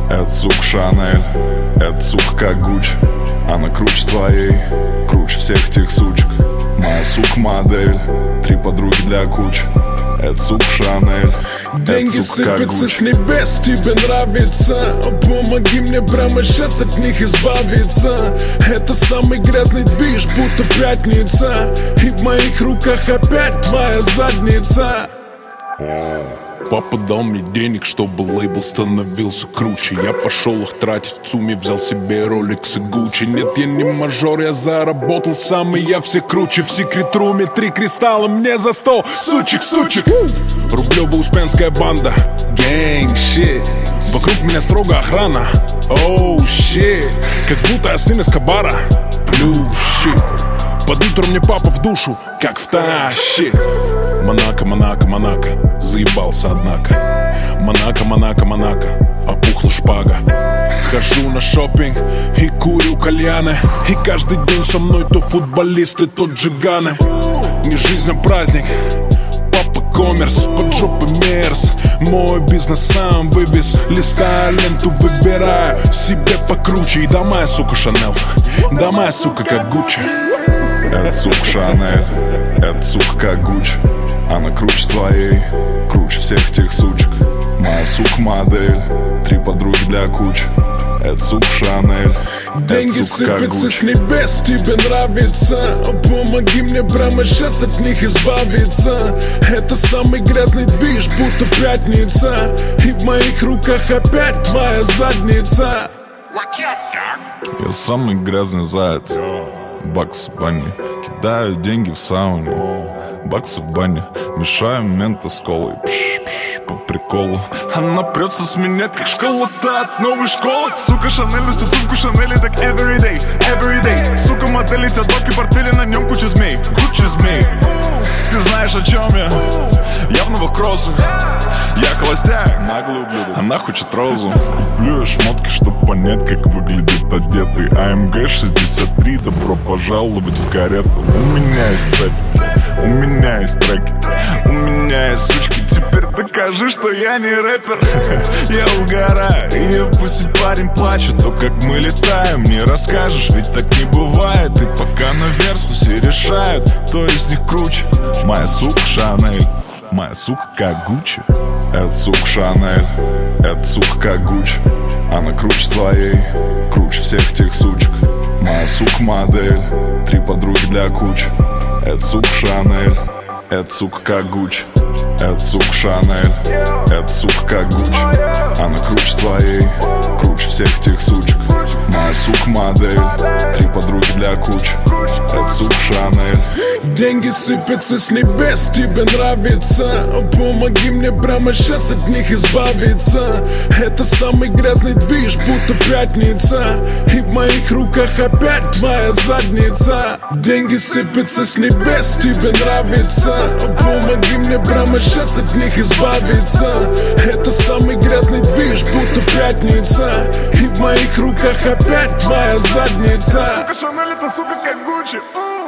Это сука Шанель, это сука как Гуччи. Она круче твоей, круче всех тех сучек. Моя сука модель, 3 подруги для кучи. Это сука Шанель, деньги сыпятся с небес, тебе нравится. Помоги мне прямо сейчас от них избавиться. Это самый грязный движ, будто пятница. И в моих руках опять твоя задница. Папа дал мне денег, чтобы лейбл становился круче. Я пошел их тратить в ЦУМе, взял себе Rolex и Gucci. Нет, я не мажор, я заработал сам, и я все круче. В секрет-руме 3 кристалла мне за 100, сучек. Рублево-Успенская банда, гэнг, щит. Вокруг меня строго охрана, оу, щит. Как будто я сын Эскобара, плюс щит. Под утро мне папа в душу, как втащит. Монако, заебался однако. Монако, опухла шпага. Хожу на шопинг и курю кальяны. И каждый день со мной то футболисты, то джиганы. Не жизнь, а праздник, папа коммерс, под жопы мерз. Мой бизнес сам вывез, листая ленту, выбираю себе покруче. И да моя сука Шанель, да моя сука как Гуччи. Это сука Шанель, это сука как Гуччи. Она круче твоей, круче всех тех сучек. Моя сука модель, 3 подруги для кучи. Это сука Шанель, деньги сыпятся с небес, тебе нравится. Помоги мне прямо сейчас от них избавиться. Это самый грязный движ, будто пятница. И в моих руках опять твоя задница. Я самый грязный заяц. Бакс в бане, кидаю деньги в сауне. Баксы в бане, мешаем мента с колой. По приколу. Она прется с меня, как школа-то от новой школы. Сука Шанель, несу сумку Шанели, так everyday. Сука модель, летят бабки, портфели, на нем куча змей. Гуччи змей. Ты знаешь, о чем я? Явного кросса. Я холостяк, наглый ублюдок. Она хочет розу. Куплю я шмотки, чтоб понять, как выглядит одетый. AMG 63, добро пожаловать в карету. У меня есть цепь, у меня есть треки, у меня есть сучки. Теперь докажи, что я не рэпер. Я угораю, и пусть парень плачет. То, как мы летаем, не расскажешь, ведь так не бывает. И пока на версусе решают, кто из них круче. Моя сука Шанель, моя сука как Гуччи. Это сука Шанель, это сука как Гуччи. Она круче твоей, круче всех тех сучек. Моя сука модель, 3 подруги для кучи. Это сука Шанель, это сука как Гуччи. Это сука Шанель, это сука как Гуччи. Она круче твоей, круче всех тех сучек. Моя сука модель, 3 подруги для кучи. Это сука Шанель. Деньги сыпятся с небес, тебе нравится. Помоги мне прямо сейчас от них избавиться. Это самый грязный движ, будто пятница. И в моих руках опять твоя задница. Деньги сыпятся с небес, тебе нравится. Помоги мне прямо сейчас от них избавиться. Это самый грязный движ, будто пятница. И в моих руках опять твоя задница. Сука Шанель, это сука как Гуччи.